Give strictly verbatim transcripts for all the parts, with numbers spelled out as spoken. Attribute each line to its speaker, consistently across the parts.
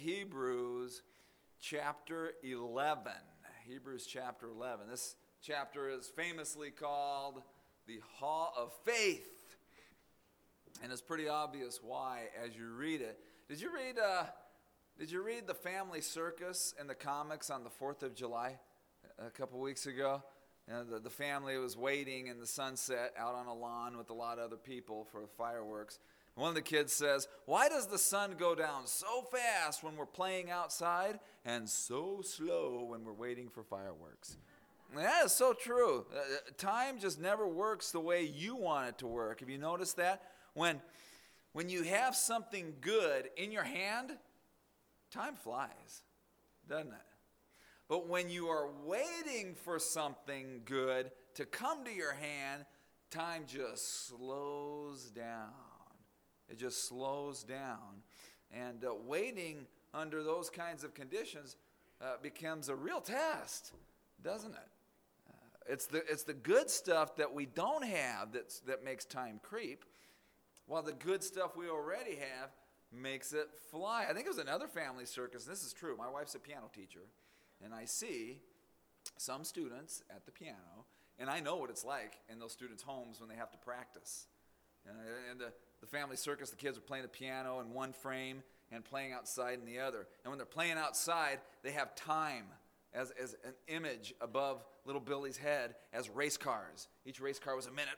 Speaker 1: Hebrews chapter eleven. Hebrews chapter eleven. This chapter is famously called the Hall of Faith. And it's pretty obvious why as you read it. Did you read uh, did you read The Family Circus in the comics on the fourth of July a couple weeks ago? You know, the, the family was waiting in the sunset out on a lawn with a lot of other people for fireworks. One of the kids says, "Why does the sun go down so fast when we're playing outside and so slow when we're waiting for fireworks?" And that is so true. Uh, time just never works the way you want it to work. Have you noticed that? When, when you have something good in your hand, time flies, doesn't it? But when you are waiting for something good to come to your hand, time just slows down. It just slows down. And uh, waiting under those kinds of conditions uh, becomes a real test, doesn't it? Uh, it's the it's the good stuff that we don't have that's, that makes time creep, while the good stuff we already have makes it fly. I think it was another family circus. This is true. My wife's a piano teacher, and I see some students at the piano, and I know what it's like in those students' homes when they have to practice. And, and the The family circus, the kids are playing the piano in one frame and playing outside in the other. And when they're playing outside, they have time as, as an image above little Billy's head as race cars. Each race car was a minute.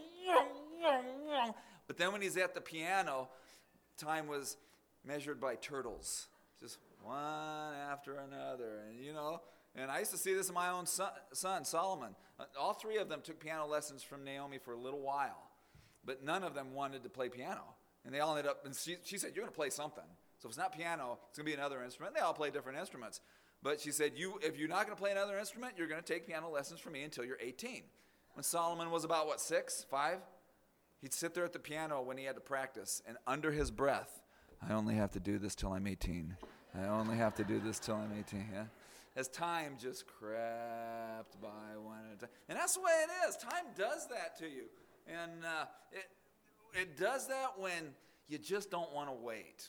Speaker 1: But then when he's at the piano, time was measured by turtles. Just one after another. And, you know, and I used to see this in my own son, son Solomon. All three of them took piano lessons from Naomi for a little while. But none of them wanted to play piano. And they all ended up, and she, she said, "You're going to play something. So if it's not piano, it's going to be another instrument." They all play different instruments. But she said, "You, if you're not going to play another instrument, you're going to take piano lessons from me until you're eighteen. When Solomon was about, what, six, five? He'd sit there at the piano when he had to practice. And under his breath, "I only have to do this till I'm eighteen. I only have to do this till I'm eighteen. Yeah? As time just crept by one at a time. And that's the way it is. Time does that to you. And uh, it it does that when you just don't want to wait.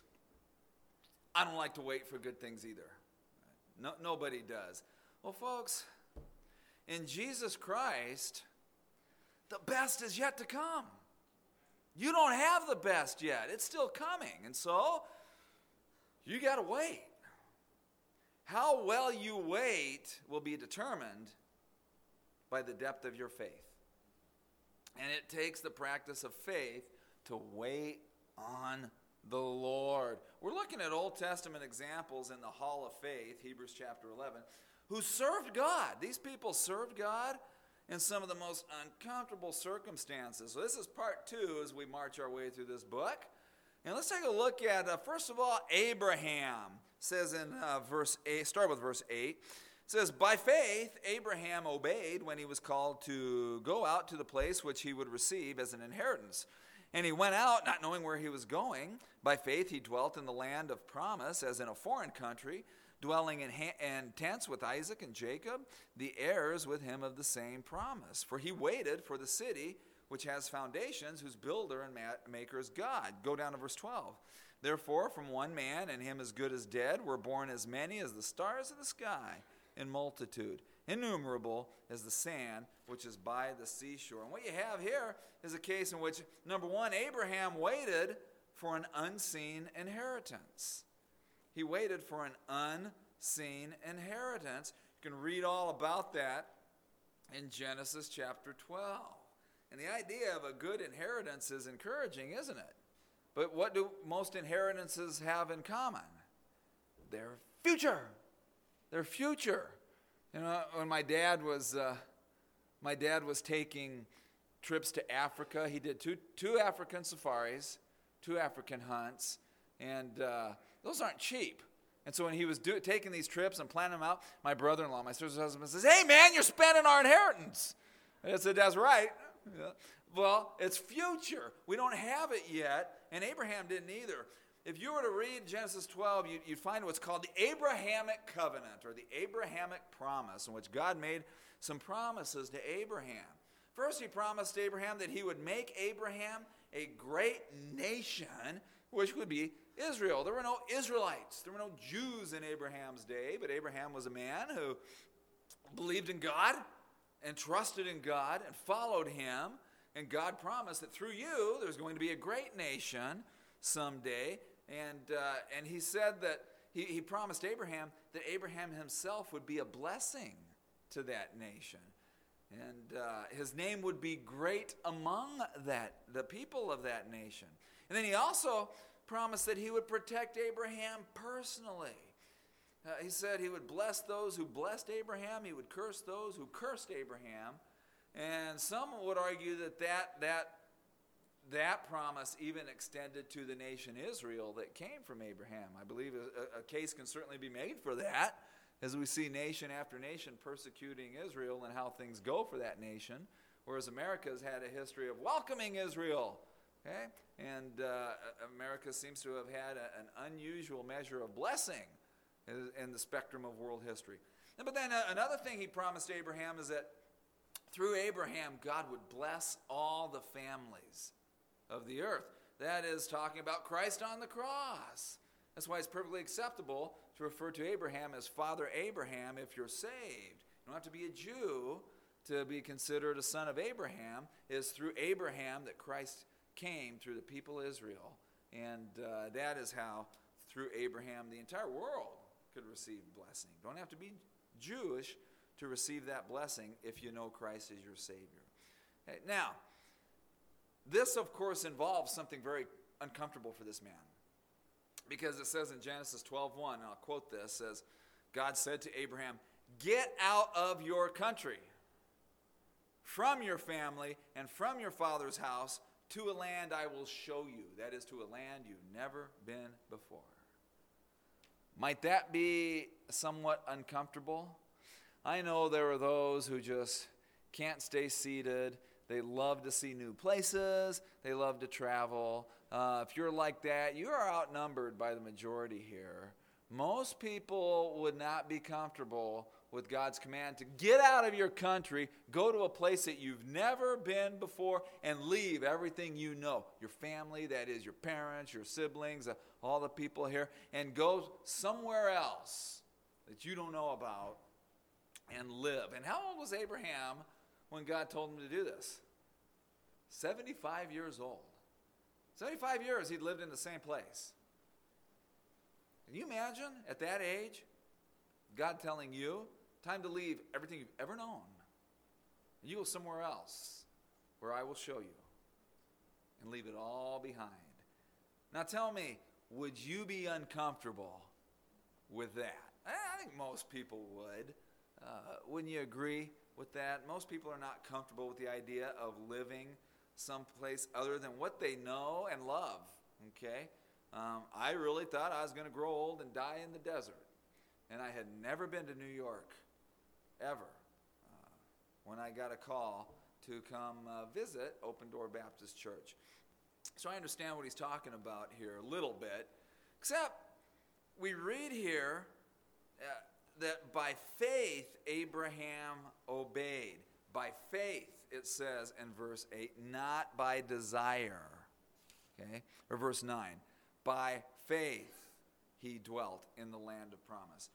Speaker 1: I don't like to wait for good things either. No, nobody does. Well, folks, in Jesus Christ, the best is yet to come. You don't have the best yet. It's still coming. And so, you got to wait. How well you wait will be determined by the depth of your faith. And it takes the practice of faith to wait on the Lord. We're looking at Old Testament examples in the Hall of Faith, Hebrews chapter eleven, who served God. These people served God in some of the most uncomfortable circumstances. So this is part two as we march our way through this book. And let's take a look at, uh, first of all, Abraham. It says in uh, verse eight, start with verse eight. It says, "By faith, Abraham obeyed when he was called to go out to the place which he would receive as an inheritance. And he went out, not knowing where he was going. By faith, he dwelt in the land of promise, as in a foreign country, dwelling in, ha- in tents with Isaac and Jacob, the heirs with him of the same promise. For he waited for the city which has foundations, whose builder and ma- maker is God." Go down to verse twelve. "Therefore, from one man, and him as good as dead, were born as many as the stars of the sky, in multitude, innumerable as the sand which is by the seashore." And what you have here is a case in which, number one, Abraham waited for an unseen inheritance. He waited for an unseen inheritance. You can read all about that in Genesis chapter twelve. And the idea of a good inheritance is encouraging, isn't it? But what do most inheritances have in common? Their future. Their future. You know, when my dad was uh, my dad was taking trips to Africa, he did two two African safaris, two African hunts, and uh, those aren't cheap. And so when he was do, taking these trips and planning them out, my brother-in-law, my sister's husband, says, "Hey man, you're spending our inheritance." I said, "That's right." Yeah. Well, it's future. We don't have it yet, and Abraham didn't either. If you were to read Genesis twelve, you'd find what's called the Abrahamic covenant, or the Abrahamic promise, in which God made some promises to Abraham. First, he promised Abraham that he would make Abraham a great nation, which would be Israel. There were no Israelites. There were no Jews in Abraham's day, but Abraham was a man who believed in God and trusted in God and followed him. And God promised that through you, there's going to be a great nation someday. And uh, and he said that, he, he promised Abraham that Abraham himself would be a blessing to that nation. And uh, his name would be great among that the people of that nation. And then he also promised that he would protect Abraham personally. Uh, he said he would bless those who blessed Abraham. He would curse those who cursed Abraham. And some would argue that that, that, that promise even extended to the nation Israel that came from Abraham. I believe a, a case can certainly be made for that, as we see nation after nation persecuting Israel and how things go for that nation, whereas America has had a history of welcoming Israel. Okay? And uh, America seems to have had a, an unusual measure of blessing in the spectrum of world history. But then uh, another thing he promised Abraham is that through Abraham, God would bless all the families of the earth. That is talking about Christ on the cross. That's why it's perfectly acceptable to refer to Abraham as Father Abraham if you're saved. You don't have to be a Jew to be considered a son of Abraham. It is through Abraham that Christ came through the people of Israel. And uh, that is how, through Abraham, the entire world could receive blessing. Don't have to be Jewish to receive that blessing if you know Christ as your Savior. Okay, now, this, of course, involves something very uncomfortable for this man. Because it says in Genesis twelve one, and I'll quote this, says, God said to Abraham, "Get out of your country, from your family, and from your father's house, to a land I will show you." That is, to a land you've never been before. Might that be somewhat uncomfortable? I know there are those who just can't stay seated. They love to see new places. They love to travel. Uh, if you're like that, you are outnumbered by the majority here. Most people would not be comfortable with God's command to get out of your country, go to a place that you've never been before, and leave everything you know. Your family, that is your parents, your siblings, uh, all the people here, and go somewhere else that you don't know about and live. And how old was Abraham when God told him to do this? seventy-five years old. seventy-five years he'd lived in the same place. Can you imagine at that age, God telling you, time to leave everything you've ever known, and you go somewhere else where I will show you, and leave it all behind. Now tell me, would you be uncomfortable with that? I think most people would. Uh, wouldn't you agree with that? Most people are not comfortable with the idea of living someplace other than what they know and love. Okay? Um, I really thought I was going to grow old and die in the desert. And I had never been to New York, ever, uh, when I got a call to come uh, visit Open Door Baptist Church. So I understand what he's talking about here a little bit, except we read here uh, that by faith Abraham obeyed. By faith, it says in verse eight, not by desire. Okay? Or verse nine. By faith he dwelt in the land of promise.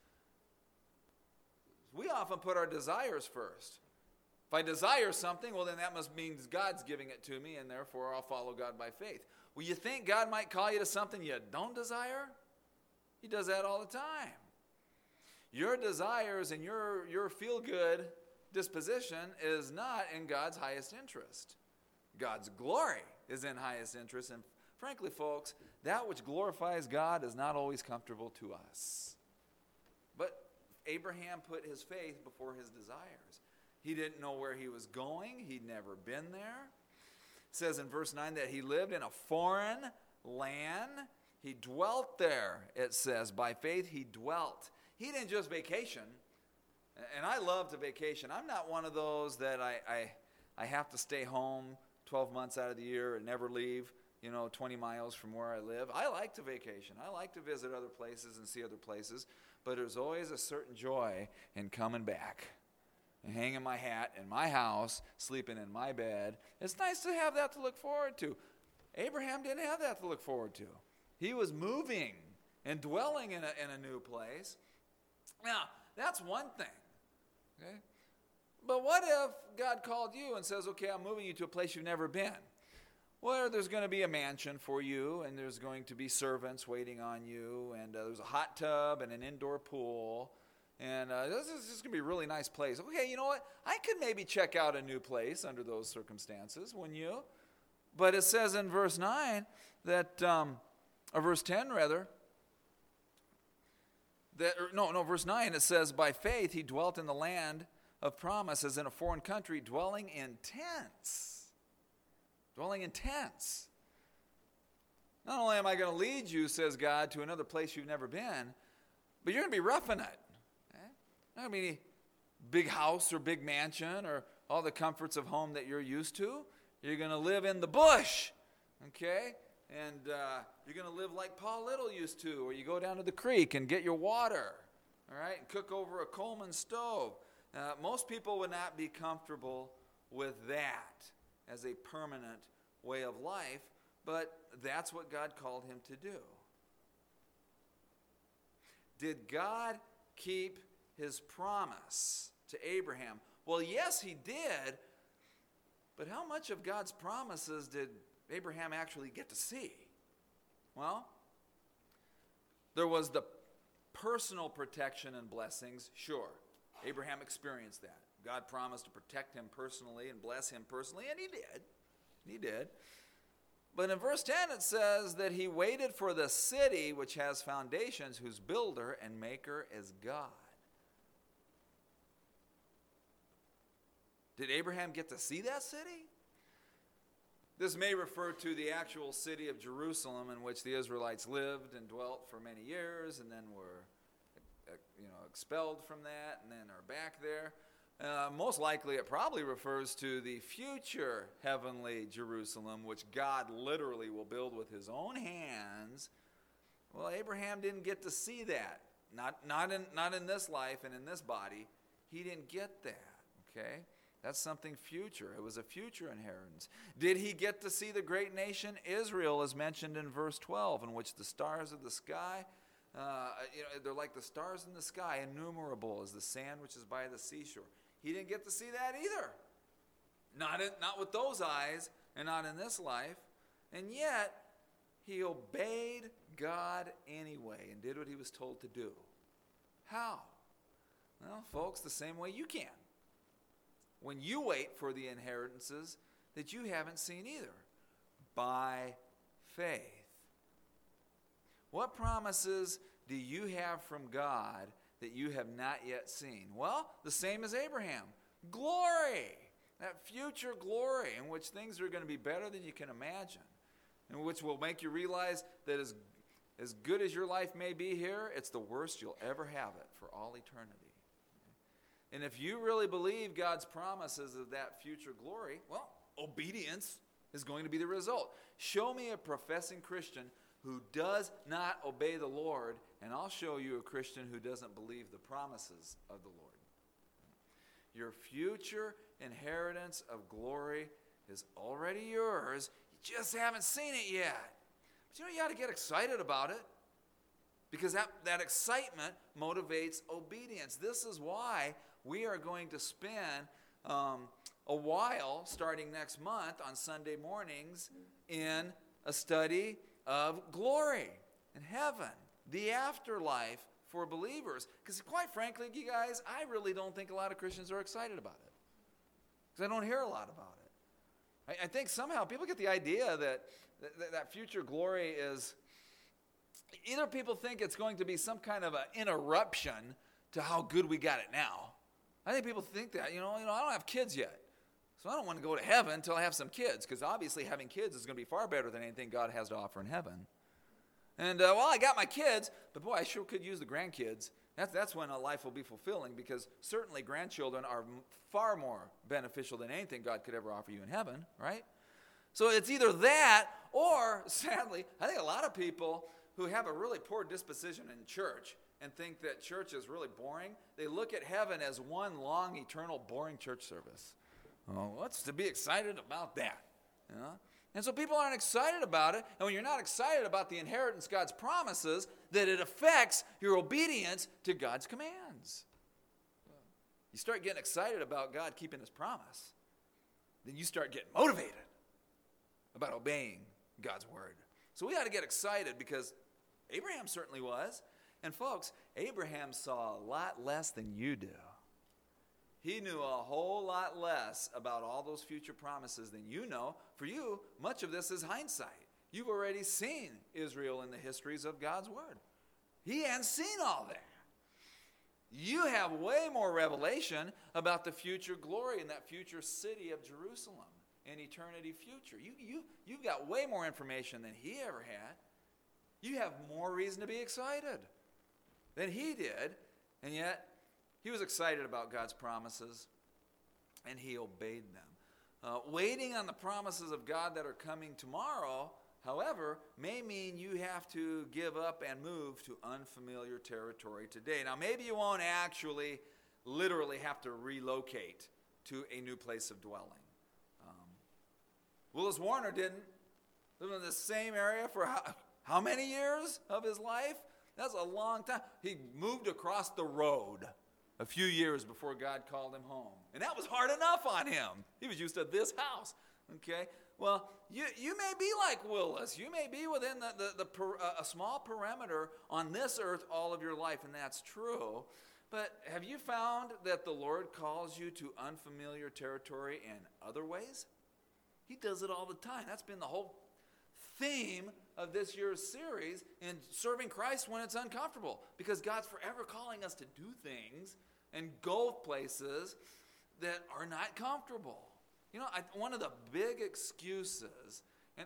Speaker 1: We often put our desires first. If I desire something, well, then that must mean God's giving it to me, and therefore I'll follow God by faith. Well, you think God might call you to something you don't desire? He does that all the time. Your desires and your, your feel-good disposition is not in God's highest interest. God's glory is in highest interest, and frankly, folks, that which glorifies God is not always comfortable to us. But Abraham put his faith before his desires. He didn't know where he was going. He'd never been there. It says in verse nine that he lived in a foreign land. He dwelt there, it says. By faith he dwelt. He didn't just vacation. And I love to vacation. I'm not one of those that I, I, I have to stay home twelve months out of the year and never leave, you know, twenty miles from where I live. I like to vacation. I like to visit other places and see other places. But there's always a certain joy in coming back and hanging my hat in my house, sleeping in my bed. It's nice to have that to look forward to. Abraham didn't have that to look forward to. He was moving and dwelling in a, in a new place. Now, that's one thing. Okay? But what if God called you and says, okay, I'm moving you to a place you've never been? Well, there's going to be a mansion for you, and there's going to be servants waiting on you, and uh, there's a hot tub and an indoor pool, and uh, this is, this is going to be a really nice place. Okay, you know what? I could maybe check out a new place under those circumstances, wouldn't you? But it says in verse nine that, um, or verse ten rather, that, or no, no, verse nine, it says, by faith he dwelt in the land of promise as in a foreign country, dwelling in tents. Dwelling in tents. Not only am I going to lead you, says God, to another place you've never been, but you're going to be roughing it. Okay? Not going to be any big house or big mansion or all the comforts of home that you're used to. You're going to live in the bush. Okay? And uh, you're going to live like Paul Little used to, where you go down to the creek and get your water. All right? And cook over a Coleman stove. Uh, most people would not be comfortable with that as a permanent way of life, but that's what God called him to do. Did God keep his promise to Abraham? Well, yes, he did, but how much of God's promises did Abraham actually get to see? Well, there was the personal protection and blessings, sure. Abraham experienced that. God promised to protect him personally and bless him personally, and he did. He did. But in verse ten it says that he waited for the city which has foundations, whose builder and maker is God. Did Abraham get to see that city? This may refer to the actual city of Jerusalem, in which the Israelites lived and dwelt for many years and then were you know, expelled from that and then are back there. Uh, most likely it probably refers to the future heavenly Jerusalem, which God literally will build with his own hands. Well, Abraham didn't get to see that. Not, not, in, not in this life and in this body. He didn't get that, okay? That's something future. It was a future inheritance. Did he get to see the great nation Israel, as mentioned in verse twelve, in which the stars of the sky, uh, you know, they're like the stars in the sky, innumerable as the sand which is by the seashore. He didn't get to see that either. Not, in, not with those eyes and not in this life. And yet, he obeyed God anyway and did what he was told to do. How? Well, folks, the same way you can. When you wait for the inheritances that you haven't seen either. By faith. What promises do you have from God that you have not yet seen? Well, the same as Abraham. Glory. That future glory in which things are going to be better than you can imagine. In which will make you realize that as, as good as your life may be here, it's the worst you'll ever have it for all eternity. And if you really believe God's promises of that future glory, well, obedience is going to be the result. Show me a professing Christian who does not obey the Lord, and I'll show you a Christian who doesn't believe the promises of the Lord. Your future inheritance of glory is already yours. You just haven't seen it yet. But you know, you ought to get excited about it, because that, that excitement motivates obedience. This is why we are going to spend um, a while, starting next month on Sunday mornings, in a study of glory and heaven, the afterlife for believers. Because quite frankly, you guys, I really don't think a lot of Christians are excited about it. Because I don't hear a lot about it. I, I think somehow people get the idea that, that that future glory is, either people think it's going to be some kind of an interruption to how good we got it now. I think people think that, you know, you know, I don't have kids yet. So I don't want to go to heaven until I have some kids, because obviously having kids is going to be far better than anything God has to offer in heaven. And, uh, well, I got my kids, but boy, I sure could use the grandkids. That's, that's when a life will be fulfilling, because certainly grandchildren are far more beneficial than anything God could ever offer you in heaven, right? So it's either that, or, sadly, I think a lot of people who have a really poor disposition in church and think that church is really boring, they look at heaven as one long, eternal, boring church service. Oh, what's to be excited about that? You know? And so people aren't excited about it. And when you're not excited about the inheritance God's promises, that it affects your obedience to God's commands. You start getting excited about God keeping his promise, then you start getting motivated about obeying God's word. So we ought to get excited because Abraham certainly was. And folks, Abraham saw a lot less than you do. He knew a whole lot less about all those future promises than you know. For you, much of this is hindsight. You've already seen Israel in the histories of God's word. He hadn't seen all that. You have way more revelation about the future glory in that future city of Jerusalem and eternity future. You, you, you've got way more information than he ever had. You have more reason to be excited than he did, and yet he was excited about God's promises, and he obeyed them. Uh, waiting on the promises of God that are coming tomorrow, however, may mean you have to give up and move to unfamiliar territory today. Now, maybe you won't actually literally have to relocate to a new place of dwelling. Um, Willis Warner didn't live in the same area for how, how many years of his life? That's a long time. He moved across the road a few years before God called him home. And that was hard enough on him. He was used to this house. Okay? Well, you, you may be like Willis. You may be within the, the, the per, uh, a small perimeter on this earth all of your life, and that's true. But have you found that the Lord calls you to unfamiliar territory in other ways? He does it all the time. That's been the whole theme of this year's series in serving Christ when it's uncomfortable, because God's forever calling us to do things and go places that are not comfortable. You know, I, one of the big excuses, and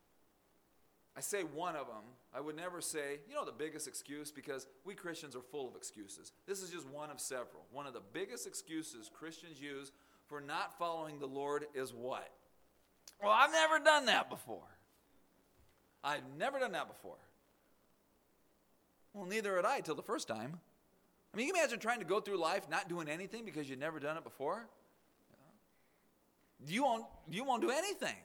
Speaker 1: I say one of them, I would never say, you know, the biggest excuse, because we Christians are full of excuses. This is just one of several. One of the biggest excuses Christians use for not following the Lord is what? Well, I've never done that before. I've never done that before. Well, neither had I till the first time. I mean, you can imagine trying to go through life not doing anything because you've never done it before. You won't, you won't do anything.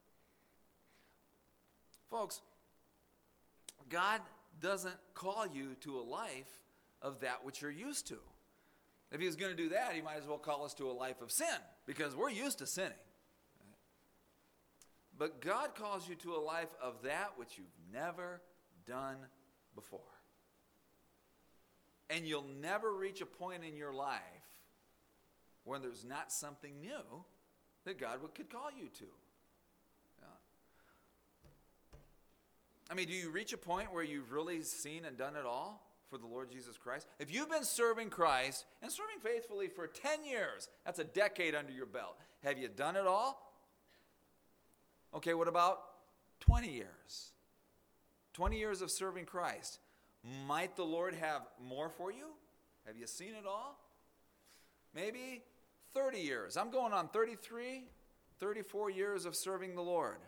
Speaker 1: Folks, God doesn't call you to a life of that which you're used to. If he was going to do that, he might as well call us to a life of sin, because we're used to sinning. But God calls you to a life of that which you've never done before. And you'll never reach a point in your life where there's not something new that God would, could call you to. Yeah. I mean, do you reach a point where you've really seen and done it all for the Lord Jesus Christ? If you've been serving Christ and serving faithfully for ten years, that's a decade under your belt. Have you done it all? Okay, what about twenty years? twenty years of serving Christ. Might the Lord have more for you? Have you seen it all? Maybe thirty years. I'm going on thirty-three, thirty-four years of serving the Lord.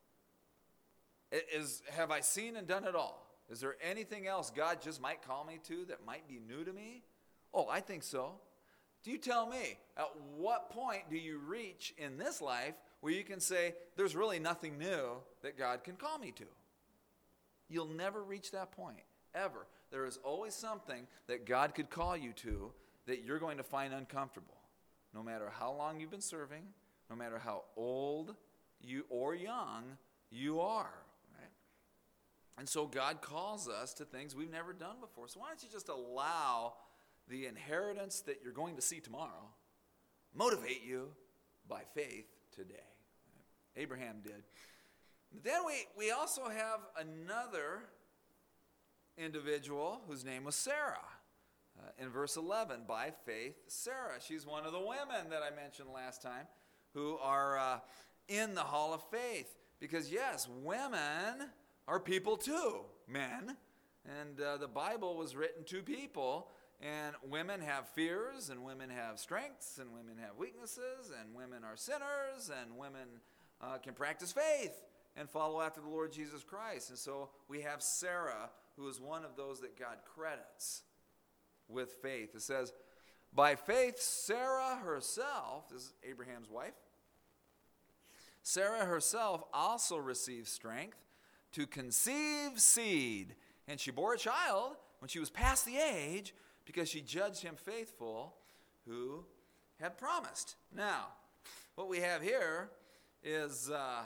Speaker 1: Is, have I seen and done it all? Is there anything else God just might call me to that might be new to me? Oh, I think so. Do you tell me, at what point do you reach in this life where you can say, there's really nothing new that God can call me to? You'll never reach that point, ever. There is always something that God could call you to that you're going to find uncomfortable. No matter how long you've been serving, no matter how old you or young you are. Right? And so God calls us to things we've never done before. So why don't you just allow the inheritance that you're going to see tomorrow motivate you by faith today. Abraham did. Then we, we also have another individual whose name was Sarah. Uh, in verse eleven, by faith, Sarah. She's one of the women that I mentioned last time who are uh, in the hall of faith. Because yes, women are people too, men. And uh, the Bible was written to people. And women have fears, and women have strengths, and women have weaknesses, and women are sinners, and women uh, can practice faith and follow after the Lord Jesus Christ. And so we have Sarah, who is one of those that God credits with faith. It says, by faith, Sarah herself, this is Abraham's wife, Sarah herself also received strength to conceive seed, and she bore a child when she was past the age, because she judged him faithful who had promised. Now, what we have here is uh,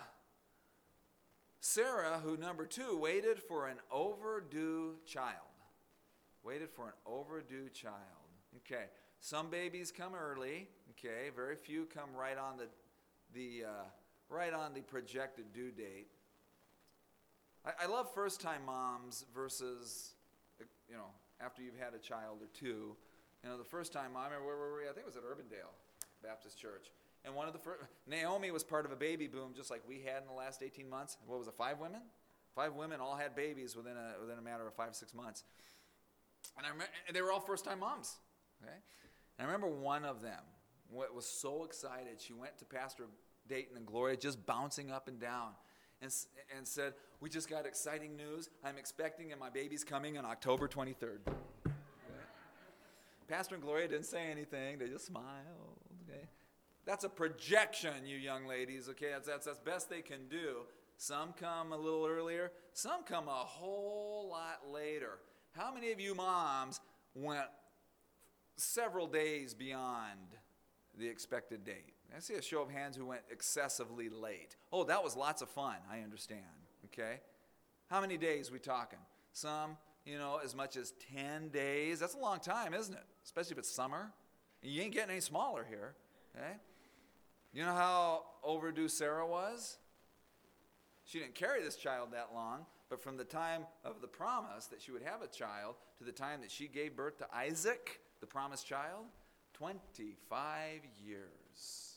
Speaker 1: Sarah, who, number two, waited for an overdue child. Waited for an overdue child. Okay, some babies come early. Okay, very few come right on the the uh, right on the projected due date. I, I love first-time moms versus, you know, after you've had a child or two. You know, the first time mom, I remember, where were we? I think it was at Urbandale Baptist Church. And one of the first, Naomi was part of a baby boom just like we had in the last eighteen months. What was it, five women? Five women all had babies within a within a matter of five, six months. And I remember, they were all first-time moms. Okay? And I remember one of them was so excited. She went to Pastor Dayton and Gloria just bouncing up and down and, and said, "We just got exciting news. I'm expecting and my baby's coming on October twenty-third. Okay? Pastor and Gloria didn't say anything. They just smiled. Okay? That's a projection, you young ladies. Okay, that's, that's that's best they can do. Some come a little earlier. Some come a whole lot later. How many of you moms went several days beyond the expected date? I see a show of hands who went excessively late. Oh, that was lots of fun, I understand. Okay? How many days we talking? Some, you know, as much as ten days. That's a long time, isn't it? Especially if it's summer. And you ain't getting any smaller here. Okay? You know how overdue Sarah was? She didn't carry this child that long, but from the time of the promise that she would have a child to the time that she gave birth to Isaac, the promised child, twenty-five years.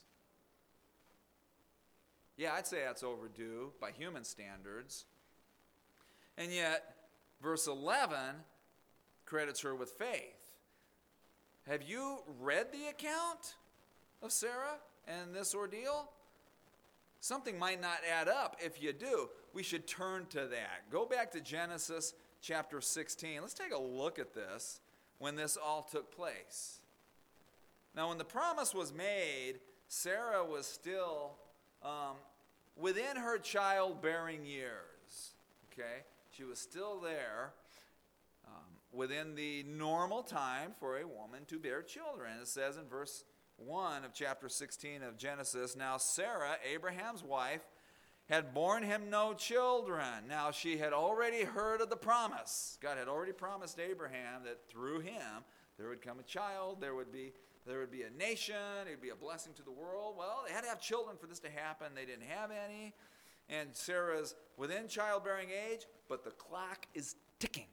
Speaker 1: Yeah, I'd say that's overdue by human standards. And yet, verse eleven credits her with faith. Have you read the account of Sarah and this ordeal? Something might not add up. If you do, we should turn to that. Go back to Genesis chapter sixteen. Let's take a look at this when this all took place. Now, when the promise was made, Sarah was still um, within her childbearing years. Okay? She was still there um, within the normal time for a woman to bear children. It says in verse one of chapter sixteen of Genesis, "Now Sarah, Abraham's wife, had borne him no children." Now she had already heard of the promise. God had already promised Abraham that through him there would come a child, there would be there would be a nation, it would be a blessing to the world. Well, they had to have children for this to happen. They didn't have any. And Sarah's within childbearing age, but the clock is ticking.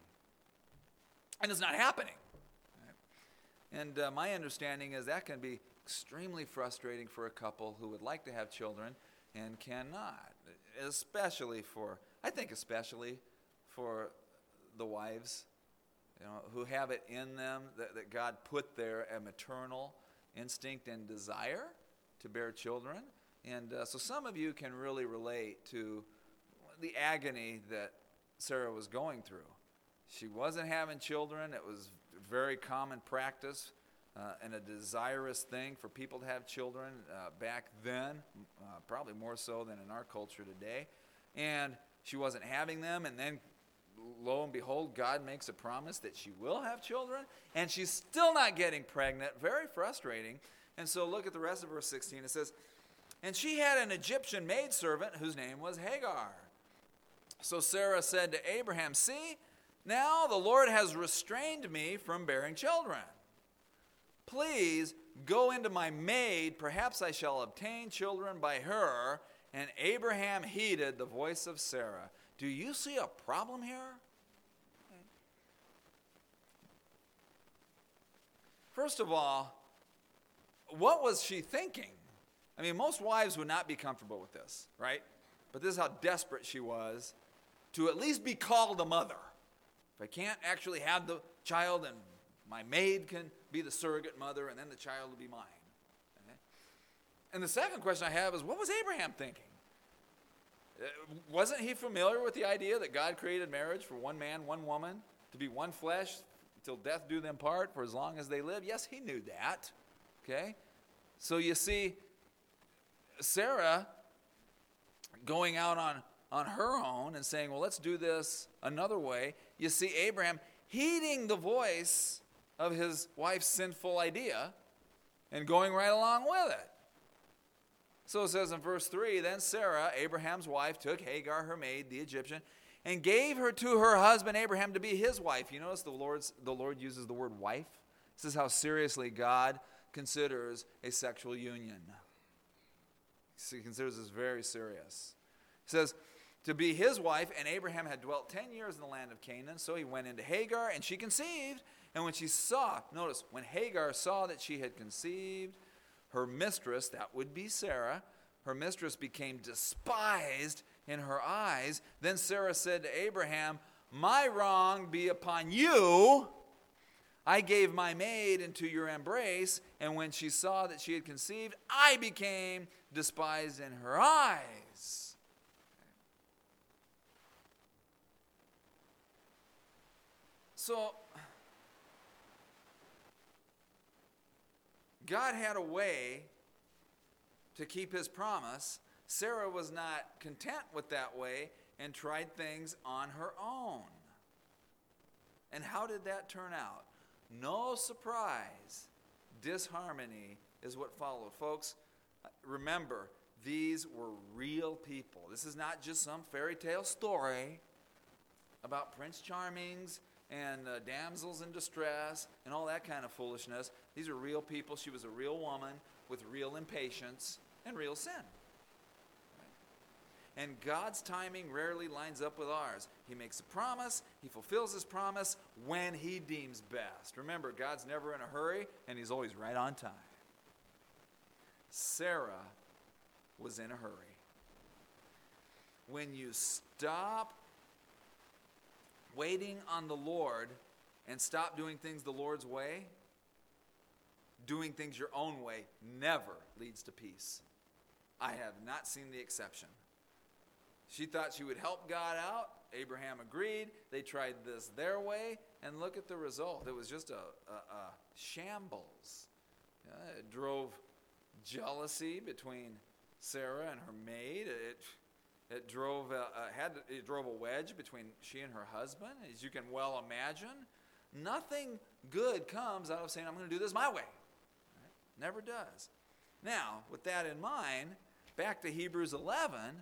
Speaker 1: And it's not happening. And uh, my understanding is that can be extremely frustrating for a couple who would like to have children and cannot, especially for, I think especially for the wives, you know, who have it in them that, that God put there a maternal instinct and desire to bear children. And uh, so some of you can really relate to the agony that Sarah was going through. She wasn't having children. It was very common practice uh, and a desirous thing for people to have children uh, back then, uh, probably more so than in our culture today. And she wasn't having them, and then lo and behold, God makes a promise that she will have children, and she's still not getting pregnant. Very frustrating. And so look at the rest of verse sixteen. It says, "And she had an Egyptian maidservant whose name was Hagar. So Sarah said to Abraham, 'See, now the Lord has restrained me from bearing children. Please go into my maid, perhaps I shall obtain children by her.' And Abraham heeded the voice of Sarah." Do you see a problem here? First of all, what was she thinking? I mean, most wives would not be comfortable with this, right? But this is how desperate she was to at least be called a mother. If I can't actually have the child, then my maid can be the surrogate mother, and then the child will be mine. Okay? And the second question I have is, what was Abraham thinking? Uh, wasn't he familiar with the idea that God created marriage for one man, one woman, to be one flesh, till death do them part, for as long as they live? Yes, he knew that. Okay? So you see, Sarah going out on, on her own and saying, well, let's do this another way. You see Abraham heeding the voice of his wife's sinful idea and going right along with it. So it says in verse three, then Sarah, Abraham's wife, took Hagar, her maid, the Egyptian, and gave her to her husband Abraham to be his wife. You notice the Lord's, the Lord uses the word wife. This is how seriously God considers a sexual union. He considers this very serious. He says, to be his wife, and Abraham had dwelt ten years in the land of Canaan, so he went into Hagar, and she conceived. And when she saw, notice, when Hagar saw that she had conceived, her mistress, that would be Sarah, her mistress became despised in her eyes. Then Sarah said to Abraham, my wrong be upon you. I gave my maid into your embrace, and when she saw that she had conceived, I became despised in her eyes. So, God had a way to keep his promise. Sarah was not content with that way and tried things on her own. And how did that turn out? No surprise, disharmony is what followed. Folks, remember, these were real people. This is not just some fairy tale story about Prince Charmings and uh, damsels in distress and all that kind of foolishness. These are real people. She was a real woman with real impatience and real sin. And God's timing rarely lines up with ours. He makes a promise. He fulfills his promise when he deems best. Remember, God's never in a hurry, and he's always right on time. Sarah was in a hurry. When you stop waiting on the Lord and stop doing things the Lord's way, doing things your own way never leads to peace. I have not seen the exception. She thought she would help God out. Abraham agreed. They tried this their way, and look at the result. It was just a, a, a shambles. Uh, it drove jealousy between Sarah and her maid. It it drove a, a, had it drove a wedge between she and her husband, as you can well imagine. Nothing good comes out of saying, I'm going to do this my way. Right? Never does. Now, with that in mind, back to Hebrews eleven,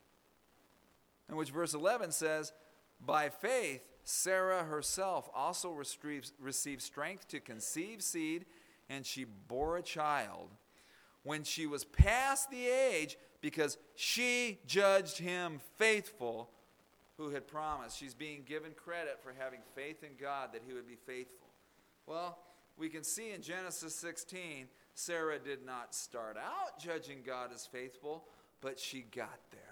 Speaker 1: in which verse eleven says, by faith, Sarah herself also received, received strength to conceive seed, and she bore a child when she was past the age, because she judged him faithful who had promised. She's being given credit for having faith in God that he would be faithful. Well, we can see in Genesis sixteen, Sarah did not start out judging God as faithful, but she got there.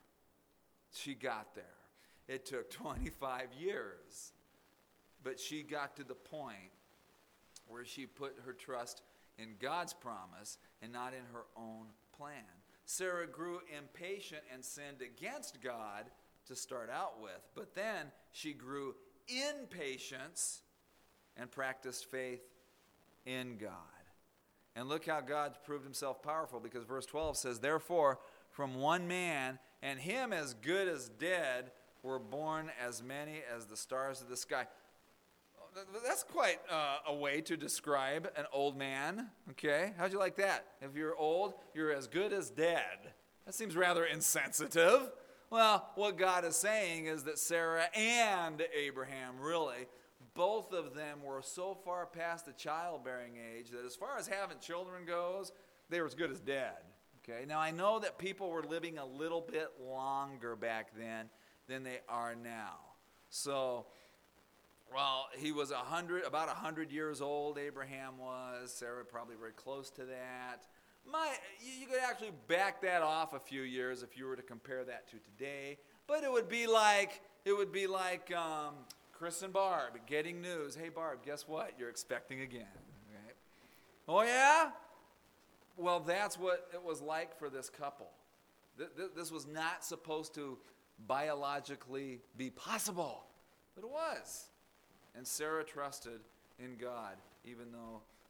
Speaker 1: She got there. It took twenty-five years, but she got to the point where she put her trust in God's promise and not in her own plan. Sarah grew impatient and sinned against God to start out with, but then she grew in patience and practiced faith in God. And look how God proved himself powerful, because verse twelve says, therefore, from one man, and him as good as dead, were born as many as the stars of the sky. That's quite uh, a way to describe an old man, okay? How'd you like that? If you're old, you're as good as dead. That seems rather insensitive. Well, what God is saying is that Sarah and Abraham, really, both of them were so far past the childbearing age that as far as having children goes, they were as good as dead. Okay, now I know that people were living a little bit longer back then than they are now. So, well, he was a hundred, about a hundred years old. Abraham was. Sarah probably very close to that. My, you, you could actually back that off a few years if you were to compare that to today. But it would be like it would be like um, Chris and Barb getting news. Hey, Barb, guess what? You're expecting again. Right? Oh yeah. Well, that's what it was like for this couple. This was not supposed to biologically be possible, but it was. And Sarah trusted in God, even though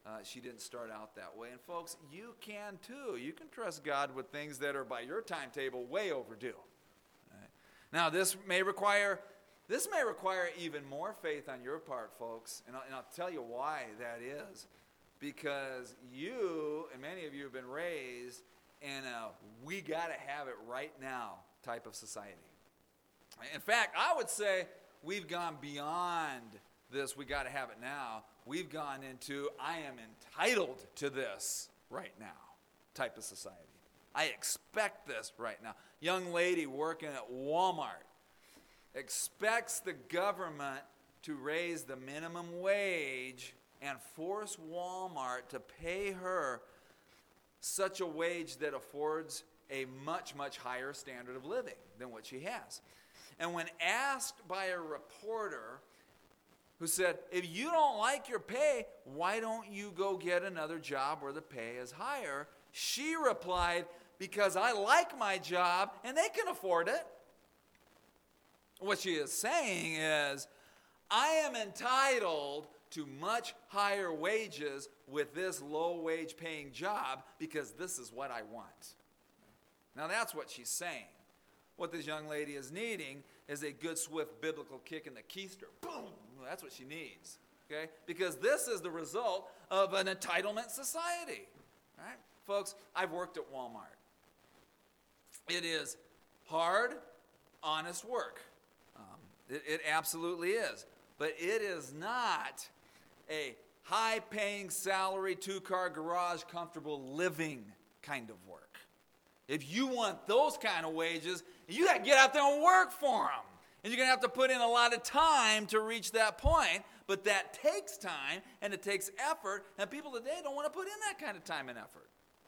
Speaker 1: uh, she didn't start out that way. And folks, you can too. You can trust God with things that are by your timetable way overdue. Right? Now, this may require this may require even more faith on your part, folks. And I'll, and I'll tell you why that is. Because you, and many of you have been raised in a we got to have it right now type of society. In fact, I would say we've gone beyond this, we got to have it now. We've gone into, I am entitled to this right now type of society. I expect this right now. Young lady working at Walmart expects the government to raise the minimum wage and force Walmart to pay her such a wage that affords a much, much higher standard of living than what she has. And when asked by a reporter who said, if you don't like your pay, why don't you go get another job where the pay is higher? She replied, because I like my job and they can afford it. What she is saying is, I am entitled to much higher wages with this low wage paying job because this is what I want. Now that's what she's saying. What this young lady is needing is a good, swift biblical kick in the keister. Boom! That's what she needs. Okay? Because this is the result of an entitlement society. Right? Folks, I've worked at Walmart. It is hard, honest work. Um, it, it absolutely is. But it is not a high-paying salary, two-car garage, comfortable living kind of work. If you want those kind of wages, you got to get out there and work for them. And you're going to have to put in a lot of time to reach that point. But that takes time and it takes effort. And people today don't want to put in that kind of time and effort.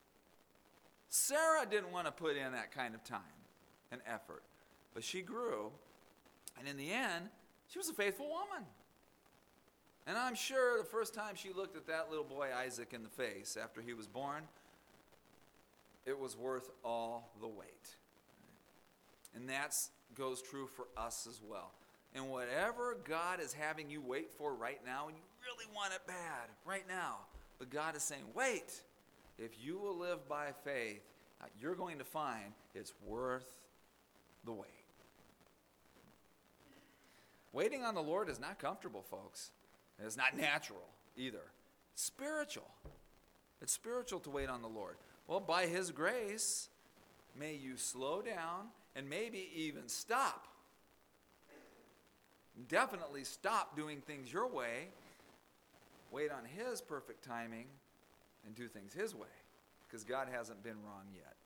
Speaker 1: Sarah didn't want to put in that kind of time and effort. But she grew. And in the end, she was a faithful woman. And I'm sure the first time she looked at that little boy Isaac in the face after he was born, it was worth all the wait. And that goes true for us as well. And whatever God is having you wait for right now, and you really want it bad right now, but God is saying, wait. If you will live by faith, you're going to find it's worth the wait. Waiting on the Lord is not comfortable, folks. It's not natural either. It's spiritual. It's spiritual to wait on the Lord. Well, by His grace, may you slow down and maybe even stop. Definitely stop doing things your way. Wait on His perfect timing and do things His way, because God hasn't been wrong yet.